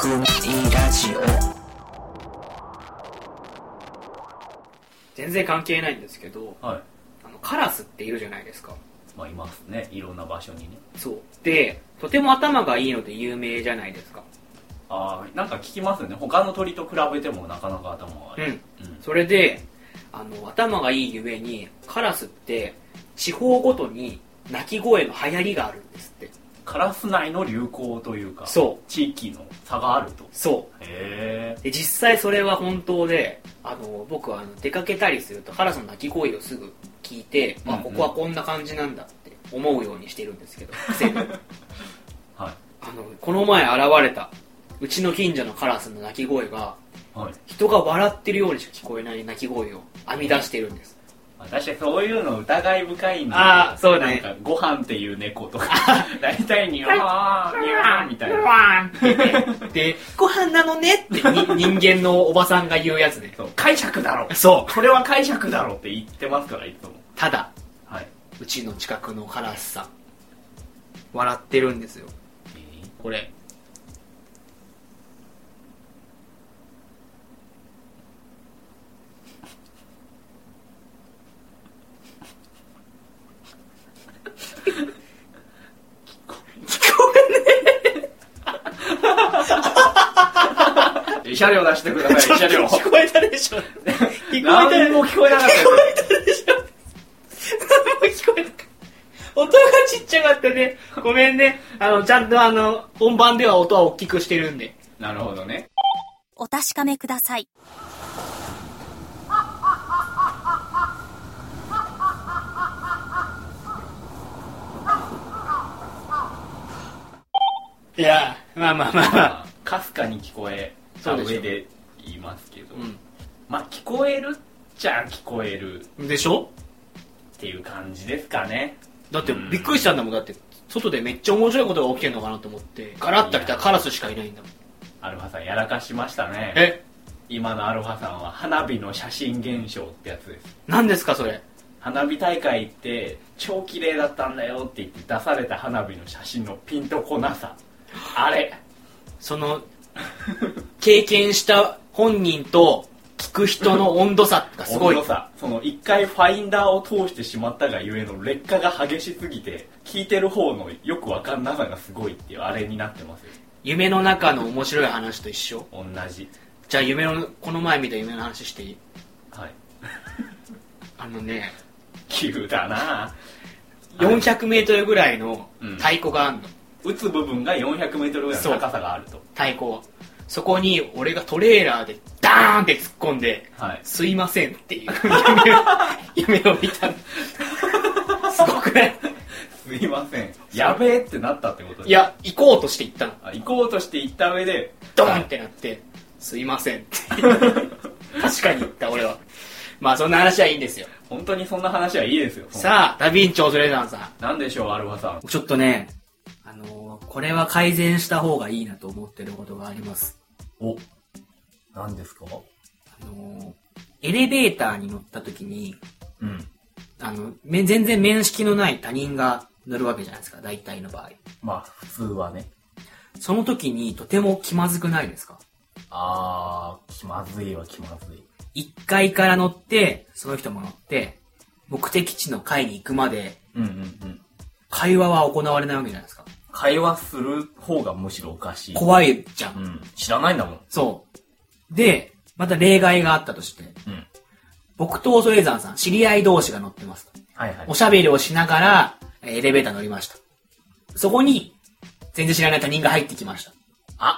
ラジオ。 全然関係ないんですけど、 はい、 カラスっているじゃないですか。 まあいますね、いろんな場所にね。 そうで、とても頭がいいので有名じゃないですか。 ああ、なんか聞きますよね。他の鳥と比べてもなかなか頭がいい。 それで頭がいいゆえにカラスって地方ごとに鳴き声の流行りがあるんですって。 カラス内の流行というか、 そう地域の差があると。 そうへで、実際それは本当で、僕は出かけたりするとカラスの鳴き声をすぐ聞いて、 うんうん、 ここはこんな感じなんだって思うようにしてるんですけど、癖ではい、 この前現れたうちの近所のカラスの鳴き声が、 はい、 人が笑ってるようにしか聞こえない鳴き声を編み出してるんです。 確かにそういうの疑い深いんで、 ああ、そうね。 なんかご飯っていう猫とか大体にわーにゃーみたいなワーンってで、ご飯なのねって人間のおばさんが言うやつね。 そう、解釈だろ、 そうこれは解釈だろって言ってますから、いつも。 ただ、 はい、 うちの近くのカラスさん笑ってるんですよ。これ車両出してください、車両。 聞こえたでしょ。聞こえた何も聞こえなかった聞こえたでしょ。何も聞こえなかった。音がちっちゃかったね。ごめんね。ちゃんと本番では音は大きくしてるんで。 なるほどね。 お確かめください。 いや、まあ。 かすかに聞こえた上で言いますけど、 うん、 まあ聞こえるっちゃ聞こえるでしょっていう感じですかね。 だってびっくりしたんだもん。だって外でめっちゃ面白いことが起きてんのかなと思ってガラッと来たらカラスしかいないんだもん。 アルファさんやらかしましたね。 え、 今のアルファさんは花火の写真現象ってやつです。 何ですかそれ。 花火大会って超綺麗だったんだよって言って出された花火の写真のピンとこなさ、あれその経験した本人と聞く人の温度差がすごい。 温度差、その一回ファインダーを通してしまったがゆえの劣化が激しすぎて、聞いてる方のよくわかんなさがすごいっていうあれになってますよ。 夢の中の面白い話と一緒。 同じ。 じゃあこの前見た夢の話していい？ はい。 急だな。 400メートルぐらいの太鼓があるの。 打つ部分が400メートルぐらいの高さがあると。 太鼓は。そこに俺がトレーラーでダーンって突っ込んで、 はい、 すいませんっていう夢を見た。すごくない？ すいません。やべえってなったってことですか？ いや、行こうとして行ったの。 行こうとして行った上で、 ドーンってなって、すいませんって。確かに言った俺は。まあそんな話はいいんですよ。 本当にそんな話はいいですよ。 さあ、ダヴィンチョーズレザンさん。 なんでしょう、アルファさん。 ちょっとね、これは改善した方がいいなと思ってることがあります。 お、何ですか？ エレベーターに乗った時に、 うん。 全然面識のない他人が乗るわけじゃないですか、大体の場合。 まあ、普通はね。 その時にとても気まずくないですか？ 気まずいは気まずい。 1階から乗って、その人も乗って、目的地の階に行くまで、会話は行われないわけじゃないですか。 会話する方がむしろおかしい。 怖いじゃん。 うん。知らないんだもん。 そう。で、また例外があったとして、僕とオソエザンさん、知り合い同士が乗ってます。 はいはい。 おしゃべりをしながら、エレベーター乗りました。そこに、全然知らない他人が入ってきました。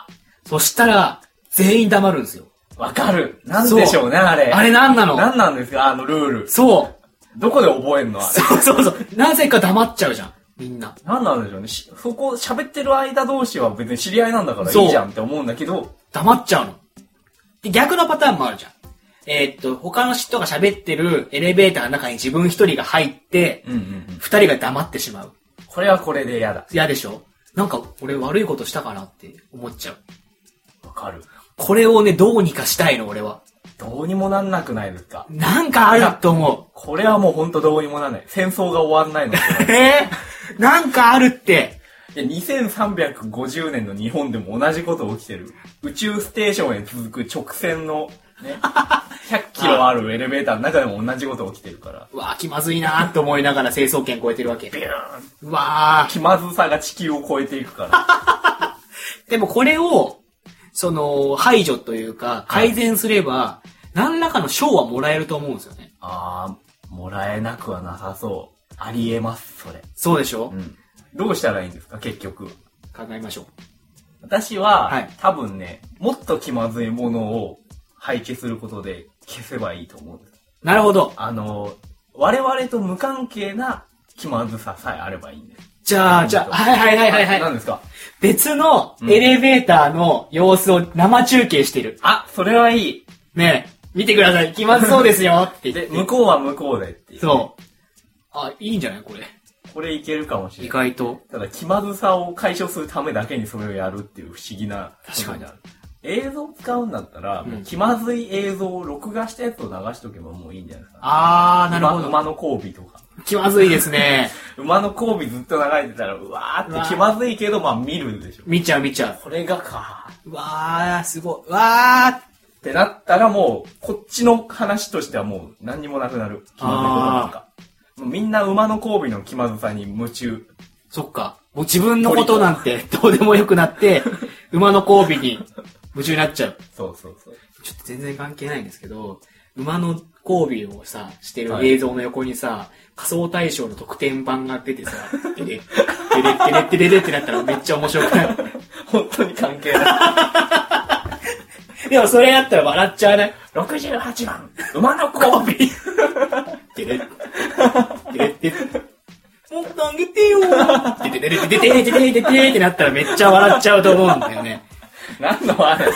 そしたら、全員黙るんですよ。 わかる。なんでしょうね、あれ。 あれなんなの？ なんなんですか、ルール。 そう。 どこで覚えんの？ そう。なぜか黙っちゃうじゃん、みんな。 なんなんでしょうね。そこ喋ってる間同士は別に知り合いなんだからいいじゃんって思うんだけど。 黙っちゃうの。で、逆のパターンもあるじゃん。他の人が喋ってるエレベーターの中に自分一人が入って、二人が黙ってしまう。 これはこれで嫌だ。 嫌でしょ？なんか俺悪いことしたかなって思っちゃう。 わかる。 これをね、どうにかしたいの、俺は。 どうにもなんなくないですか？ なんかあると思う。 これはもうほんとどうにもなんない。戦争が終わんないの。 なんかあるって。 いや、2350年の日本でも同じこと起きてる。宇宙ステーションへ続く直線の、ね、100キロあるエレベーターの中でも同じこと起きてるから。 うわー気まずいなーって思いながら成層圏超えてるわけ。 ビューン。 うわー。 気まずさが地球を超えていくから。 でもこれを、排除というか、改善すれば、何らかの賞はもらえると思うんですよね。 もらえなくはなさそう。ありえます、それ。 そうでしょ？ うん。どうしたらいいんですか、結局。 考えましょう。 私は、 はい、 多分ね、もっと気まずいものを廃棄することで消せばいいと思うんです。 なるほど。 我々と無関係な気まずささえあればいいんです。 じゃあ、はい。 何ですか？ 別のエレベーターの様子を生中継してる。 それはいい。 ねえ、見てください。気まずそうですよって言って。 で、向こうは向こうでっていう。 そう。いいんじゃないこれ。 これいけるかもしれない。 意外と。 ただ気まずさを解消するためだけにそれをやるっていう不思議な。 確かに。 映像使うんだったら、気まずい映像を録画したやつを流しとけばもういいんじゃないですか。 なるほど。 馬の交尾とか。 気まずいですね。 馬の交尾ずっと流れてたら、うわーって気まずいけど、見るでしょ。 見ちゃう。 これがか。 うわー、すごい。うわーってなったらもう、こっちの話としてはもう何にもなくなる。気まずいことなんか。みんな馬の交尾の気まずさに夢中。 そっか。もう自分のことなんてどうでもよくなって、馬の交尾に夢中になっちゃう。 そう。 ちょっと全然関係ないんですけど、馬の交尾をさ、してる映像の横にさ、仮想大賞の特典版が出てさ、テレってなったらめっちゃ面白くない？ 本当に関係ない。 でもそれやったら笑っちゃわない？ 68 番、馬の交尾。 テレってもっとあげてよーってなったらめっちゃ笑っちゃうと思うんだよね。 何の話？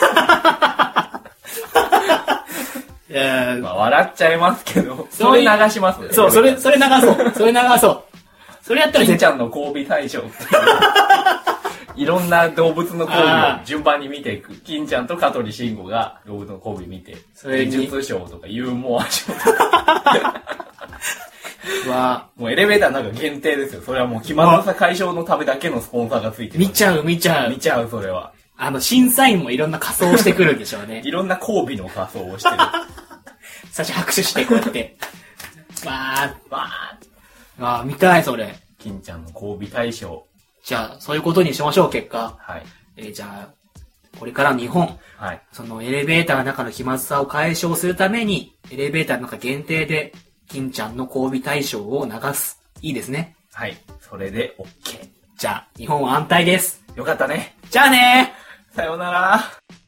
笑っちゃいますけど、それ流しますね。 そう、それ流そう。それやったら金ちゃんの交尾大賞っていう。いろんな動物の交尾を順番に見ていく。金ちゃんと香取慎吾が動物の交尾見て、技術賞とかユーモア賞とか。もうエレベーターなんか限定ですよ。それはもう気まずさ解消のためだけのスポンサーがついてる。 見ちゃう、 それは。 審査員もいろんな仮装をしてくるんでしょうね。 いろんな交尾の仮装をしてる。 最初拍手してこうやって。見たい、それ。 金ちゃんの交尾大賞。 じゃあ、そういうことにしましょう、結果。 はい。 じゃあ、これから日本。 はい。 そのエレベーターの中の気まずさを解消するために、エレベーターの中限定で、金ちゃんの交尾大賞を流す。いいですね。 はい。それで OK。 じゃあ、日本は安泰です。 よかったね。 じゃあねー。 さようなら。